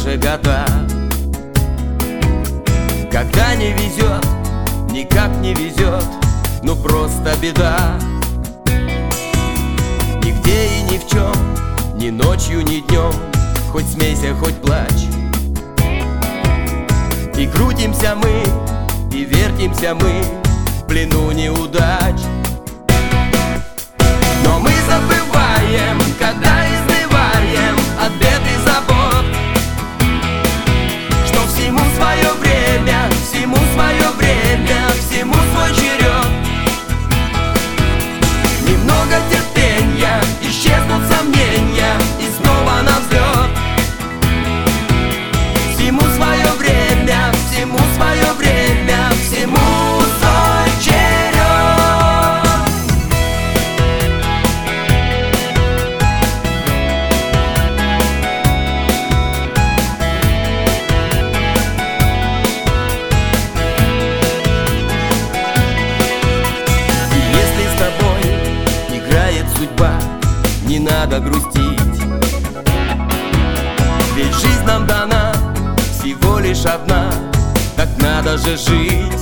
наши года. Когда не везет, никак не везет, ну просто беда. Нигде и ни в чем, ни ночью, ни днем, хоть смейся, хоть плачь. И крутимся мы, и вертимся мы в плену неудач. Но мы забываем, когда изнываем от бед и забот, что всему свое время, всему свое время, всему свой черед. Немного терпения, исчезнут сомнения, и снова на взлет. Всему свое время, всему свое время, всему свой черед. Судьба, не надо грустить, ведь жизнь нам дана всего лишь одна, так надо же жить.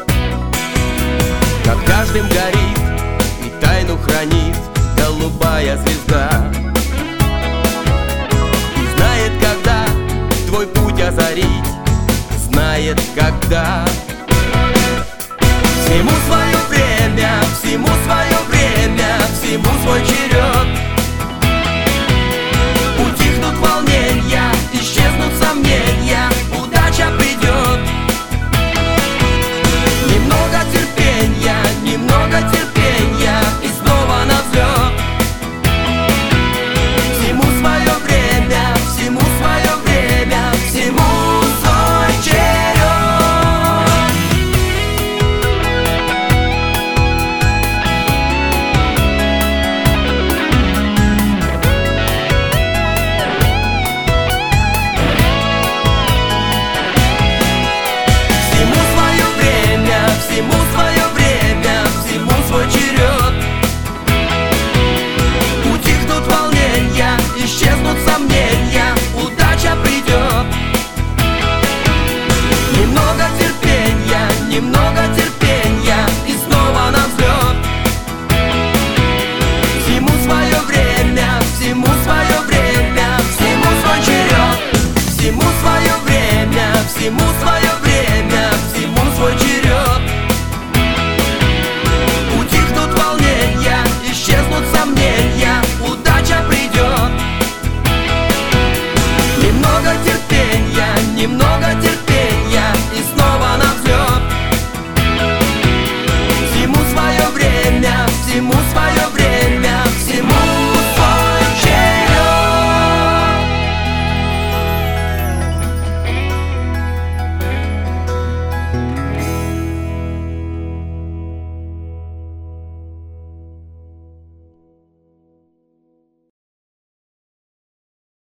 Над каждым горит и тайну хранит голубая звезда, и знает, когда твой путь озарить, знает, когда. Всему свое время, всему свое время, всему свой черед.